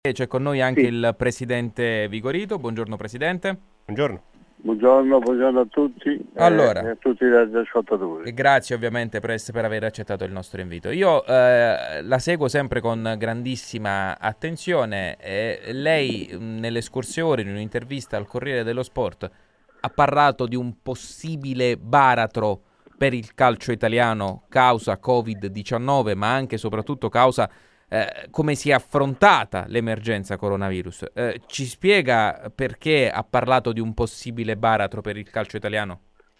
C'è con noi anche Sì, il presidente Vigorito. Buongiorno presidente. Buongiorno. buongiorno a tutti e Allora, a tutti gli ascoltatori. e grazie ovviamente per aver accettato il nostro invito. Io la seguo sempre con grandissima attenzione e lei nelle scorse ore in un'intervista al Corriere dello Sport ha parlato di un possibile baratro per il calcio italiano causa Covid-19, ma anche e soprattutto causa come si è affrontata l'emergenza coronavirus. Ci spiega perché ha parlato di un possibile baratro per il calcio italiano?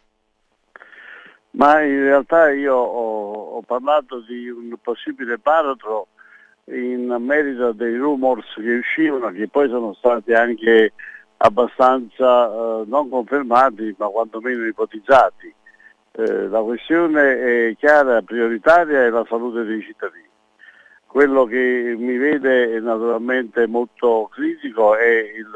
Ma in realtà io ho parlato di un possibile baratro in merito dei rumors che uscivano, che poi sono stati anche abbastanza non confermati, ma quantomeno ipotizzati. La questione è chiara, prioritaria, è la salute dei cittadini. Quello che mi vede naturalmente molto critico è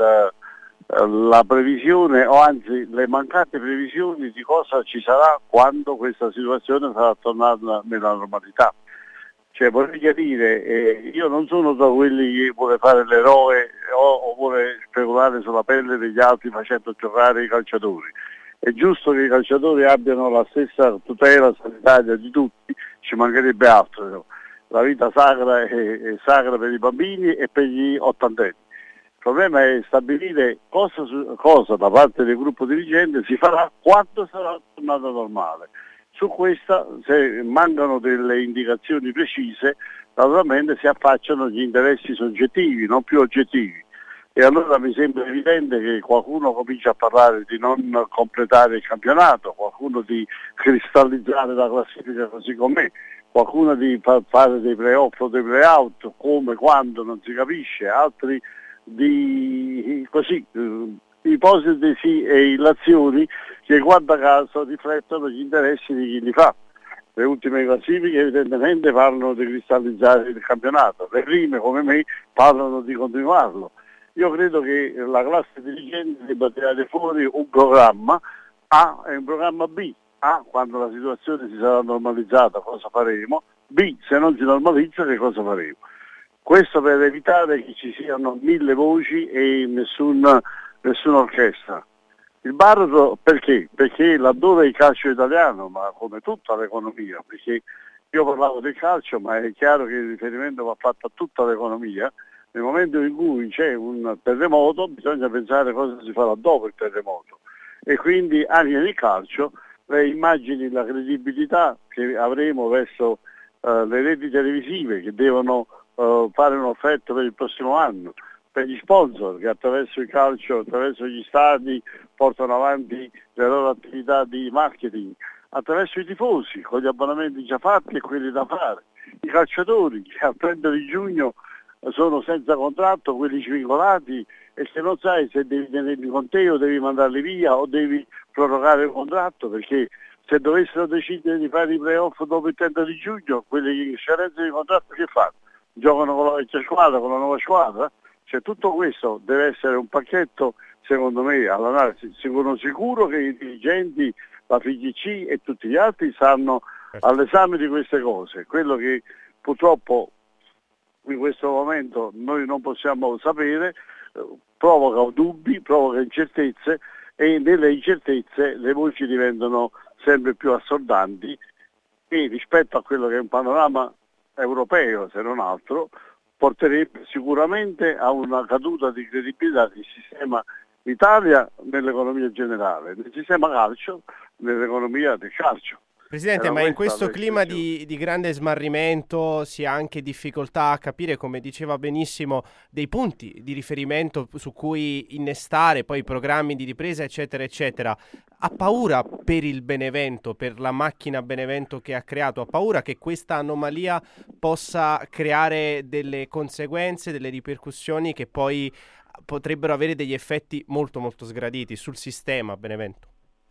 la previsione, o anzi le mancate previsioni di cosa ci sarà quando questa situazione sarà tornata nella normalità. Cioè, vorrei chiarire, io non sono tra quelli che vuole fare l'eroe o vuole speculare sulla pelle degli altri facendo giocare i calciatori. È giusto che i calciatori abbiano la stessa tutela sanitaria di tutti, ci mancherebbe altro. No? La vita sacra è sacra per i bambini e per gli ottantenni. Il problema è stabilire cosa da parte del gruppo dirigente si farà quando sarà tornata normale. Su questa, se mancano delle indicazioni precise, naturalmente si affacciano gli interessi soggettivi, non più oggettivi. E allora mi sembra evidente che qualcuno comincia a parlare di non completare il campionato, qualcuno di cristallizzare la classifica così com'è, qualcuno di fare dei play-off o dei play-out, come, quando, non si capisce, altri di così, ipotesi e illazioni che guarda caso riflettono gli interessi di chi li fa. Le ultime classifiche evidentemente parlano di cristallizzare il campionato, le prime come me parlano di continuarlo. Io credo che la classe dirigente debba tirare fuori un programma A e un programma B. A, quando la situazione si sarà normalizzata cosa faremo, B, se non si normalizza che cosa faremo. Questo per evitare che ci siano mille voci e nessuna orchestra. Il baratro perché? Perché laddove il calcio italiano, ma come tutta l'economia, perché io parlavo del calcio, ma è chiaro che il riferimento va fatto a tutta l'economia, nel momento in cui c'è un terremoto bisogna pensare cosa si farà dopo il terremoto. E quindi anche nel calcio le immagini, la credibilità che avremo verso le reti televisive che devono fare un'offerta per il prossimo anno, per gli sponsor che attraverso il calcio, attraverso gli stadi portano avanti le loro attività di marketing, attraverso i tifosi con gli abbonamenti già fatti e quelli da fare, i calciatori che al 30 di giugno sono senza contratto, quelli svincolati e se non sai se devi tenerli con te o devi mandarli via o devi prorogare il contratto, perché se dovessero decidere di fare i playoff dopo il 30 di giugno, quelli che scadenza di contratto che fanno? Giocano con la vecchia squadra, con la nuova squadra? Cioè tutto questo deve essere un pacchetto, secondo me, all'analisi. Sono sicuro che i dirigenti, la FIGC e tutti gli altri stanno Certo. all'esame di queste cose. Quello che purtroppo in questo momento noi non possiamo sapere, provoca dubbi, provoca incertezze e nelle incertezze le voci diventano sempre più assordanti e rispetto a quello che è un panorama europeo, se non altro, porterebbe sicuramente a una caduta di credibilità del sistema Italia nell'economia generale, nel sistema calcio, nell'economia del calcio. Presidente, Era ma in questa questo clima l'espressione. di grande smarrimento si ha anche difficoltà a capire, come diceva benissimo, dei punti di riferimento su cui innestare poi i programmi di ripresa, eccetera, eccetera. Ha paura per il Benevento, per la macchina Benevento che ha creato? Ha paura che questa anomalia possa creare delle conseguenze, delle ripercussioni che poi potrebbero avere degli effetti molto, molto sgraditi sul sistema Benevento?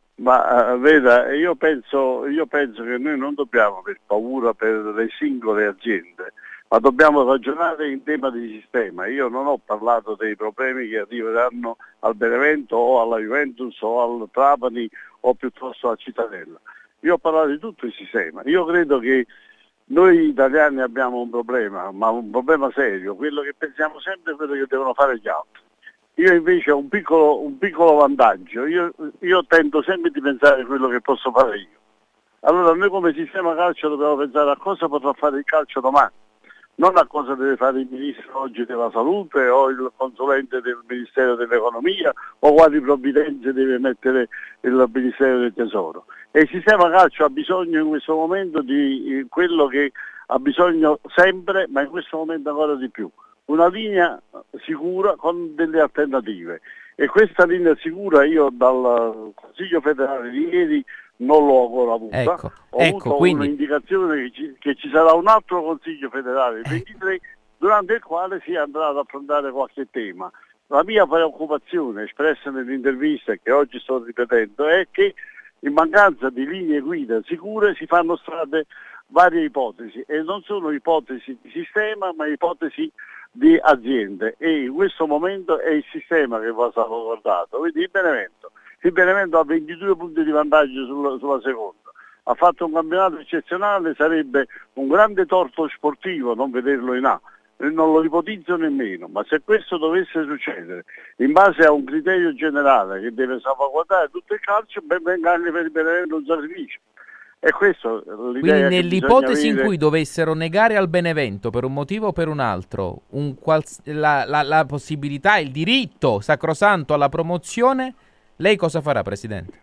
Ma veda, io penso che noi non dobbiamo aver paura per le singole aziende, ma dobbiamo ragionare in tema di sistema. Io non ho parlato dei problemi che arriveranno al Benevento o alla Juventus o al Trapani o piuttosto alla Cittadella. Io ho parlato di tutto il sistema. Io credo che Noi italiani abbiamo un problema, ma un problema serio, quello che pensiamo sempre è quello che devono fare gli altri. Io invece ho un piccolo vantaggio, io tento sempre di pensare a quello che posso fare io. Allora noi come sistema calcio dobbiamo pensare a cosa potrà fare il calcio domani, non a cosa deve fare il ministro oggi della salute o il consulente del Ministero dell'Economia o quali provvidenze deve mettere il Ministero del Tesoro. E il sistema calcio ha bisogno in questo momento di quello che ha bisogno sempre, ma in questo momento ancora di più. Una linea sicura con delle alternative. E questa linea sicura io dal Consiglio federale di ieri non l'ho ancora avuta. Ho avuto quindi un'indicazione che ci sarà un altro Consiglio federale, il 23, durante il quale si andrà ad affrontare qualche tema. La mia preoccupazione espressa nell'intervista che oggi sto ripetendo è che in mancanza di linee guida sicure si fanno strade varie ipotesi e non sono ipotesi di sistema ma ipotesi di aziende e in questo momento è il sistema che va salvaguardato. Quindi il Benevento ha 22 punti di vantaggio sulla seconda, ha fatto un campionato eccezionale, sarebbe un grande torto sportivo non vederlo in A. Non lo ipotizzo nemmeno, ma se questo dovesse succedere in base a un criterio generale che deve salvaguardare tutto il calcio, ben venga anche per il Benevento un sacrificio. E questo l'idea. Quindi nell'ipotesi in cui dovessero negare al Benevento per un motivo o per un altro la possibilità, il diritto sacrosanto alla promozione, lei cosa farà, Presidente?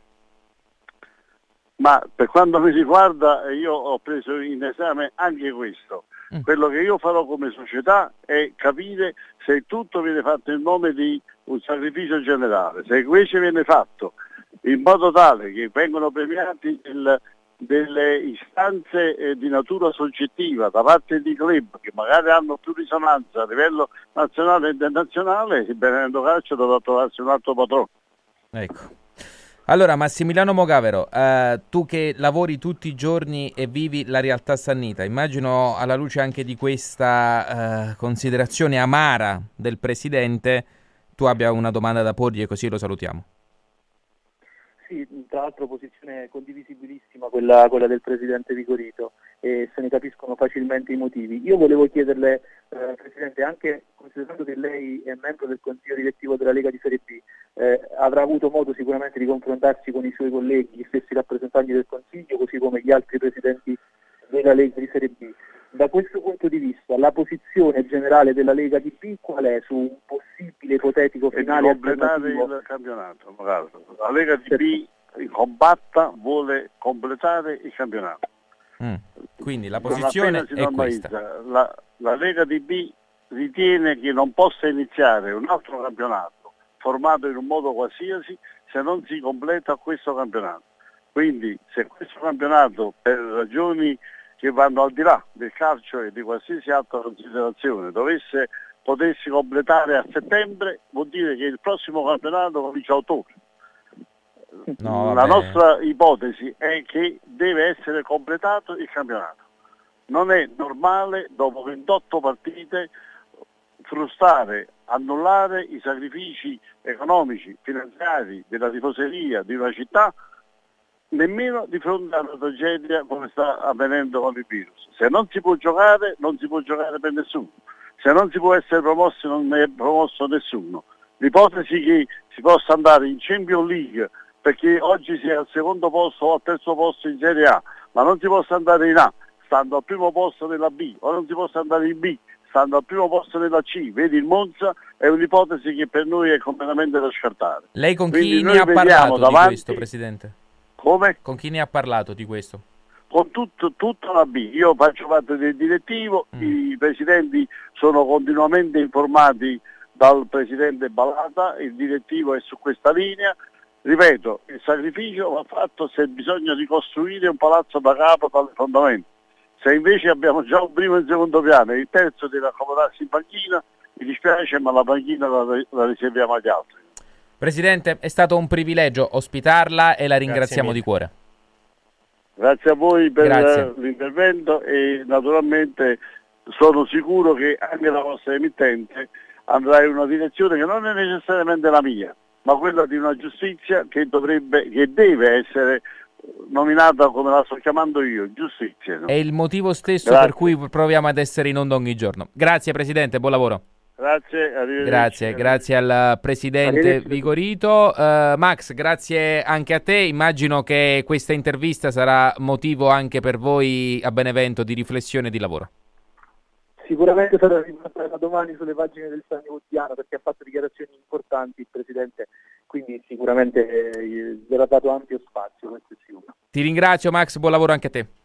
Ma per quanto mi riguarda io ho preso in esame anche questo. Quello che io farò come società è capire se tutto viene fatto in nome di un sacrificio generale, se invece viene fatto in modo tale che vengono premiati delle istanze di natura soggettiva da parte di club che magari hanno più risonanza a livello nazionale e internazionale, il Benevento Calcio dovrà trovarsi un altro padrone. Ecco. Allora Massimiliano Mogavero, tu che lavori tutti i giorni e vivi la realtà sannita, immagino alla luce anche di questa considerazione amara del Presidente, tu abbia una domanda da porgli e così lo salutiamo. Sì, tra l'altro posizione condivisibilissima quella del Presidente Vigorito e se ne capiscono facilmente i motivi. Io volevo chiederle, Presidente, anche considerando che lei è membro del Consiglio direttivo della Lega di Serie B, avrà avuto modo sicuramente di confrontarsi con i suoi colleghi, gli stessi rappresentanti del Consiglio, così come gli altri presidenti della Lega di Serie B. Da questo punto di vista, la posizione generale della Lega di B qual è su un possibile ipotetico finale alternativo? Il campionato. La Lega di B combatta, vuole completare il campionato. Quindi la posizione è questa. La Lega di B ritiene che non possa iniziare un altro campionato formato in un modo qualsiasi se non si completa questo campionato. Quindi se questo campionato per ragioni che vanno al di là del calcio e di qualsiasi altra considerazione potessi completare a settembre, vuol dire che il prossimo campionato comincia a ottobre. La nostra ipotesi è che deve essere completato il campionato. Non è normale dopo 28 partite frustrare, annullare i sacrifici economici, finanziari della tifoseria di una città nemmeno di fronte a una tragedia come sta avvenendo con il virus. Se non si può giocare, non si può giocare per nessuno. Se non si può essere promossi, non è promosso nessuno. L'ipotesi che si possa andare in Champions League perché oggi si è al secondo posto o al terzo posto in Serie A, ma non si possa andare in A, stando al primo posto nella B, o non si possa andare in B, stando al primo posto nella C, vedi il Monza, è un'ipotesi che per noi è completamente da scartare. Lei con chi ne ha parlato di questo, Presidente? Come? Con chi ne ha parlato di questo? Con tutta la B. Io faccio parte del direttivo, i presidenti sono continuamente informati dal Presidente Balata, il direttivo è su questa linea. Ripeto, il sacrificio va fatto se bisogna ricostruire un palazzo da capo dalle fondamenta. Se invece abbiamo già un primo e un secondo piano e il terzo deve accomodarsi in panchina, mi dispiace ma la panchina la riserviamo agli altri. Presidente, è stato un privilegio ospitarla e la ringraziamo di cuore. Grazie a voi per l'intervento e naturalmente sono sicuro che anche la vostra emittente andrà in una direzione che non è necessariamente la mia, ma quella di una giustizia che deve essere nominata come la sto chiamando io, giustizia. No? È il motivo stesso Grazie. per cui proviamo ad essere in onda ogni giorno. Grazie Presidente, buon lavoro. Grazie, arrivederci. Grazie al Presidente Vigorito. Max, grazie anche a te. Immagino che questa intervista sarà motivo anche per voi a Benevento di riflessione e di lavoro. Sicuramente sarà riportata da domani sulle pagine del Sani Quotidiano, perché ha fatto dichiarazioni importanti il Presidente, quindi sicuramente verrà dato ampio spazio, questo è sicuro. Ti ringrazio Max, buon lavoro anche a te.